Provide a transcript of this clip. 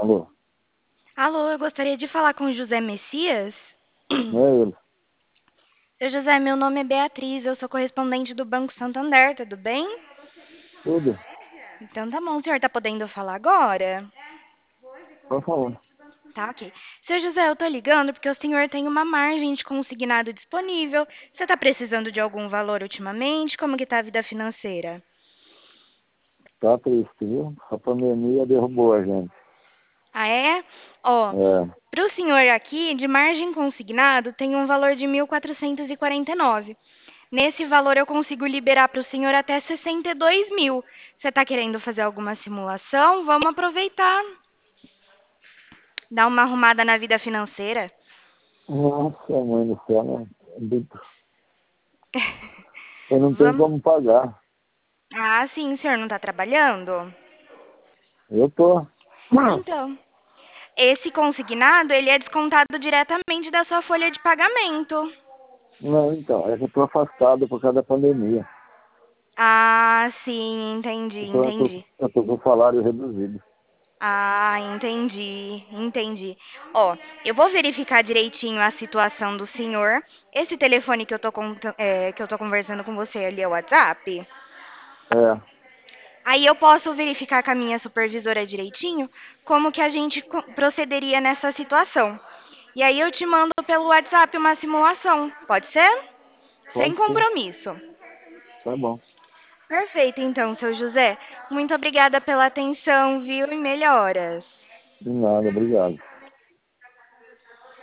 Alô, Alô, eu gostaria de falar com o José Messias. não é ele? Seu José, meu nome é Beatriz, eu sou correspondente do Banco Santander, tudo bem? Tudo? Então tá bom, o senhor tá podendo falar agora? Por favor. Tá, ok. Seu José, eu tô ligando porque o senhor tem uma margem de consignado disponível. Você tá precisando de algum valor ultimamente? Como que tá a vida financeira? Tá triste, viu? A pandemia derrubou a gente. Ah, é? Ó, É, para o senhor aqui, de margem consignado, tem um valor de 1.449. Nesse valor eu consigo liberar para o senhor até 62 mil. Você está querendo fazer alguma simulação? Vamos aproveitar, dar uma arrumada na vida financeira. nossa, mãe do céu, né? Eu não tenho Vamos. como pagar. Ah, sim, o senhor não está trabalhando? Eu tô. Então, esse consignado, ele é descontado diretamente da sua folha de pagamento. Não, então, é que eu tô afastado por causa da pandemia. Ah, sim, entendi, Então entendi. eu tô com o salário reduzido. Ah, entendi, entendi. Ó, eu vou verificar direitinho a situação do senhor. Esse telefone que que eu tô conversando com você ali é o WhatsApp? É, Aí eu posso verificar com a minha supervisora direitinho como que a gente procederia nessa situação. E aí eu te mando pelo WhatsApp uma simulação, pode ser? Sem pode ser. compromisso. Tá bom. Perfeito, então, seu José. Muito obrigada pela atenção, viu? E melhoras. De nada, obrigado.